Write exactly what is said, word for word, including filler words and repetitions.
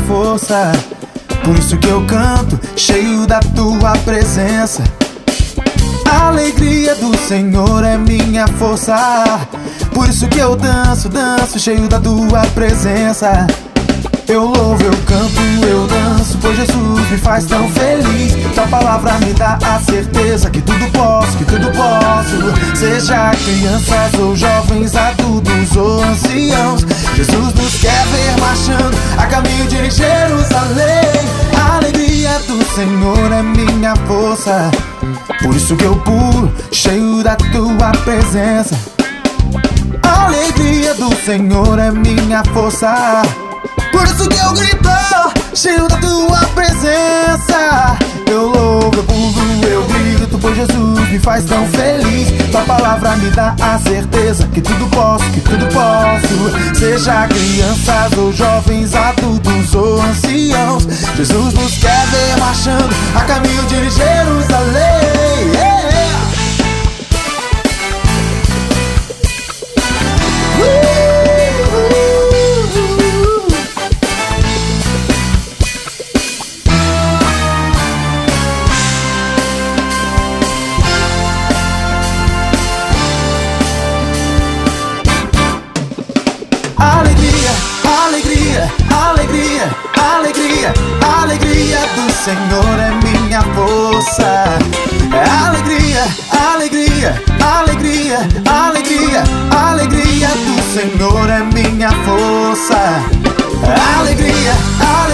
força. Por isso que eu canto, cheio da tua presença. A alegria do Senhor é minha força. Por isso que eu danço, danço, cheio da tua presença. Eu louvo, eu canto, eu danço, pois Jesus me faz tão feliz. Tua palavra me dá a certeza que tudo posso, que tudo posso. Seja crianças ou jovens, adultos ou anciãos, Jesus nos quer ver marchando a caminho de Jerusalém. A alegria do Senhor é minha força. Por isso que eu pulo, cheio da tua presença. A alegria do Senhor é minha força. Por isso que eu grito, cheio da tua presença. Eu louvo, eu pulo, eu grito, pois Jesus me faz tão feliz. Tua palavra me dá a certeza que tudo posso, que tudo posso. Seja crianças ou jovens, adultos ou anciãos, Jesus nos quer ver marchando a caminho de Jerusalém. Yeah. Alegria, alegria, alegria, alegria, alegria do Senhor é minha força. Alegria, alegria, alegria, alegria, alegria do Senhor é minha força. Alegria, alegria.